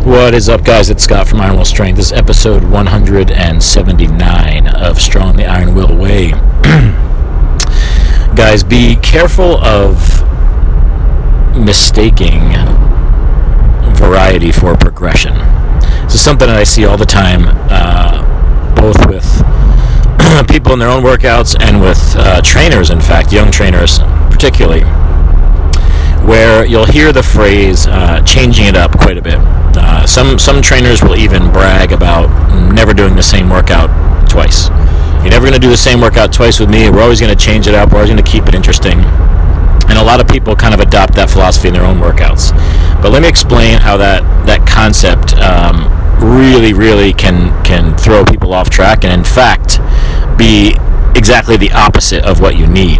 What is up, guys? It's Scott from Iron Will Strength. This is episode 179 of Strong the Iron Will Way. Guys, be careful of mistaking variety for progression. This is something that I see all the time, both with people in their own workouts and with trainers, in fact, young trainers particularly, where you'll hear the phrase changing it up quite a bit. Some trainers will even brag about never doing the same workout twice. You're never going to do the same workout twice with me. We're always going to change it up. We're always going to keep it interesting. And a lot of people kind of adopt that philosophy in their own workouts. But let me explain how that concept really can throw people off track and, in fact, be exactly the opposite of what you need.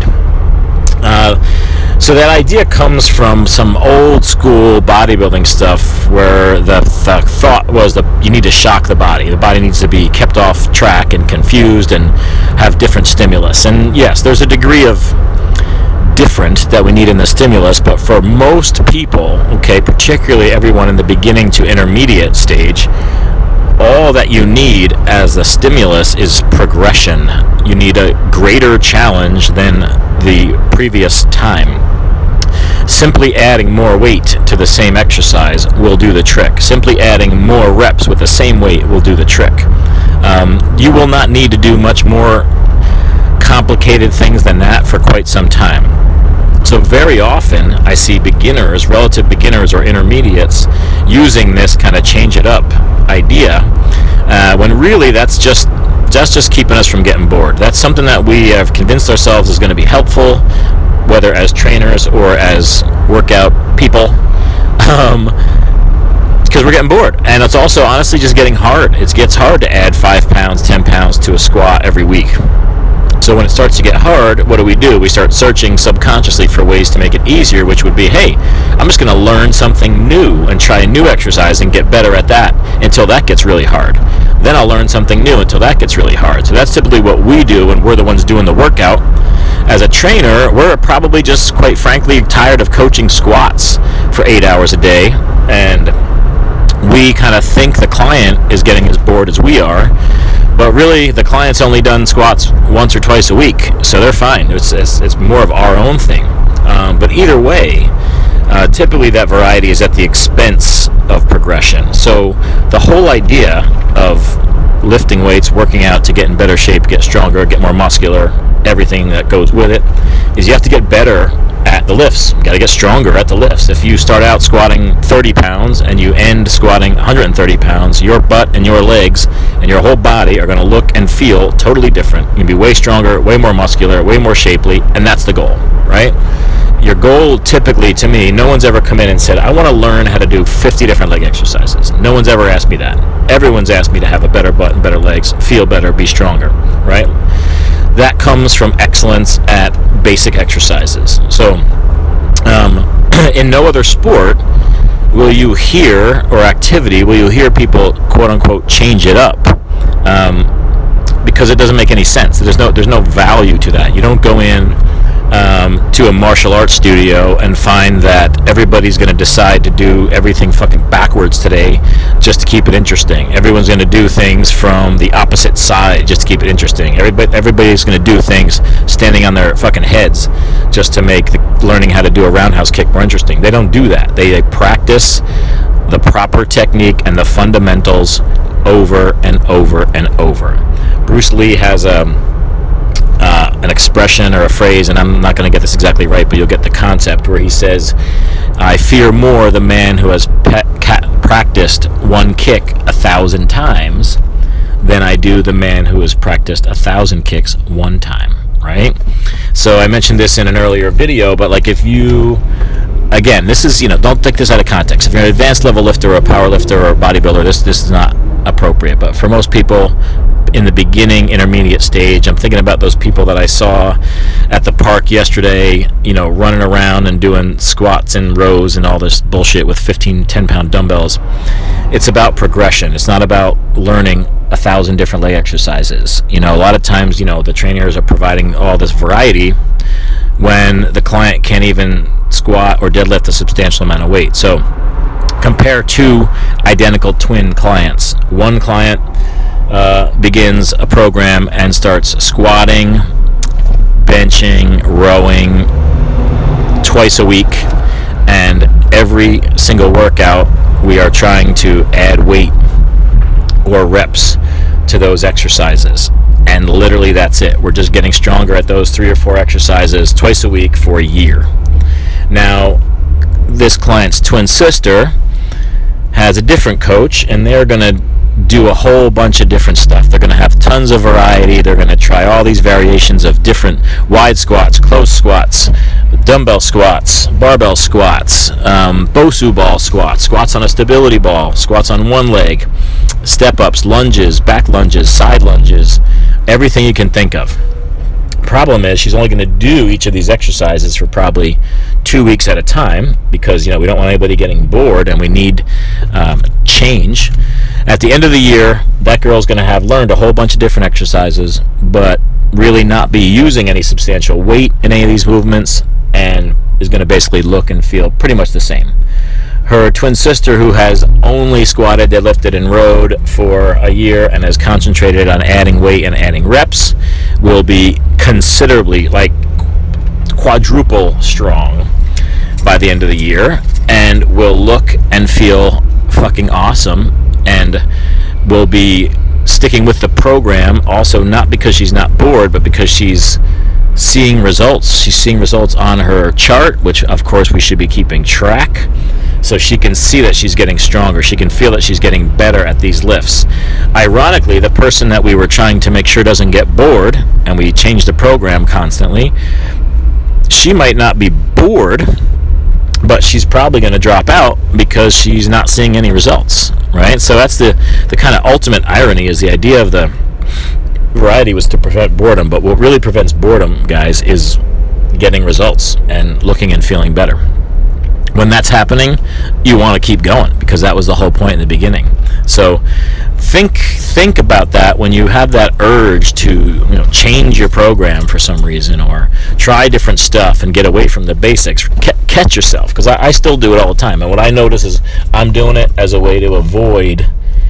So that idea comes from some old school bodybuilding stuff where the thought was that you need to shock the body. The body needs to be kept off track and confused and have different stimulus. And yes, there's a degree of different that we need in the stimulus, but for most people, okay, particularly everyone in the beginning to intermediate stage, all that you need as a stimulus is progression. You need a greater challenge than the previous time. Simply adding more weight to the same exercise will do the trick. Simply adding more reps with the same weight will do the trick. You will not need to do much more complicated things than that for quite some time. So very often I see beginners, relative beginners or intermediates, using this kind of change it up idea, when really that's just keeping us from getting bored. That's something that we have convinced ourselves is going to be helpful, whether as trainers or as workout people, because we're getting bored. And it's also honestly just getting hard. It gets hard to add 5 pounds, 10 pounds to a squat every week. So when it starts to get hard, what do? We start searching subconsciously for ways to make it easier, which would be, hey, I'm just going to learn something new and try a new exercise and get better at that until that gets really hard. Then I'll learn something new until that gets really hard. So that's typically what we do when we're the ones doing the workout. As a trainer, we're probably just, quite frankly, tired of coaching squats for 8 hours a day, and we kind of think the client is getting as bored as we are. But really, the client's only done squats once or twice a week, so they're fine. It's more of our own thing. But either way, typically that variety is at the expense of progression. So the whole idea of lifting weights, working out to get in better shape, get stronger, get more muscular, everything that goes with it, is you have to get better at the lifts. You got to get stronger at the lifts. If you start out squatting 30 pounds and you end squatting 130 pounds, your butt and your legs and your whole body are going to look and feel totally different. You're going to be way stronger, way more muscular, way more shapely, and that's the goal, right? Your goal, typically, to me, no one's ever come in and said, I want to learn how to do 50 different leg exercises. No one's ever asked me that. Everyone's asked me to have a better butt and better legs, feel better, be stronger, right? That comes from excellence at basic exercises. So, in no other sport will you hear, or activity, will you hear people, quote-unquote, change it up, because it doesn't make any sense. There's no value to that. You don't go in to a martial arts studio and find that everybody's going to decide to do everything fucking backwards today just to keep it interesting. Everyone's going to do things from the opposite side just to keep it interesting. Everybody's going to do things standing on their fucking heads just to make learning how to do a roundhouse kick more interesting. They don't do that. They practice the proper technique and the fundamentals over and over and over. Bruce Lee has an expression or a phrase, and I'm not going to get this exactly right, but you'll get the concept, where he says, I fear more the man who has practiced one kick 1,000 times than I do the man who has practiced 1,000 kicks one time, right? So I mentioned this in an earlier video, but like if you, again, this is, don't take this out of context. If you're an advanced level lifter or a power lifter or a bodybuilder, this is not appropriate. But for most people in the beginning, intermediate stage, I'm thinking about those people that I saw at the park yesterday, running around and doing squats and rows and all this bullshit with 10-pound dumbbells. It's about progression. It's not about learning 1,000 different leg exercises. A lot of times, the trainers are providing all this variety when the client can't even squat or deadlift a substantial amount of weight. So Compare two identical twin clients. One client begins a program and starts squatting, benching, rowing twice a week, and every single workout we are trying to add weight or reps to those exercises, and literally that's it. We're just getting stronger at those 3 or 4 exercises twice a week for a year. Now, this client's twin sister has a different coach, and they're going to do a whole bunch of different stuff. They're going to have tons of variety. They're going to try all these variations of different wide squats, close squats, dumbbell squats, barbell squats, Bosu ball squats, squats on a stability ball, squats on one leg, step-ups, lunges, back lunges, side lunges, everything you can think of. Problem is, she's only going to do each of these exercises for probably 2 weeks at a time, because we don't want anybody getting bored, and we need change. At the end of the year, that girl's going to have learned a whole bunch of different exercises, but really not be using any substantial weight in any of these movements, and is going to basically look and feel pretty much the same. Her twin sister, who has only squatted, deadlifted, and rowed for a year and has concentrated on adding weight and adding reps, will be considerably, like quadruple strong by the end of the year, and will look and feel fucking awesome, and will be sticking with the program also, not because she's not bored, but because she's seeing results. She's seeing results on her chart, which of course we should be keeping track, so she can see that she's getting stronger. She can feel that she's getting better at these lifts. Ironically, the person that we were trying to make sure doesn't get bored, and we change the program constantly, she might not be bored, but she's probably going to drop out because she's not seeing any results, right? So that's the kind of ultimate irony, is the idea of the variety was to prevent boredom, but what really prevents boredom, guys, is getting results and looking and feeling better. When that's happening, you want to keep going, because that was the whole point in the beginning. So think about that when you have that urge to change your program for some reason, or try different stuff and get away from the basics. Catch yourself, because I still do it all the time, and what I notice is I'm doing it as a way to avoid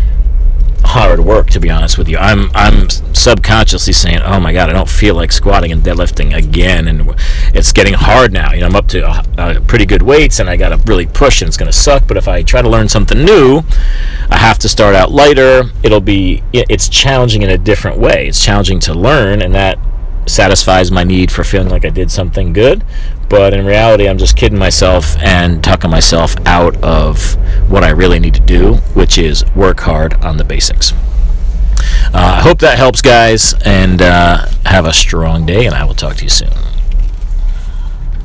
hard work, to be honest with you. I'm subconsciously saying, oh my god, I don't feel like squatting and deadlifting again, and it's getting hard now. I'm up to pretty good weights, and I gotta really push, and it's gonna suck. But if I try to learn something new, I have to start out lighter. It's challenging in a different way. It's challenging to learn, and that satisfies my need for feeling like I did something good. But in reality, I'm just kidding myself and talking myself out of what I really need to do, which is work hard on the basics. I hope that helps, guys, and have a strong day, and I will talk to you soon.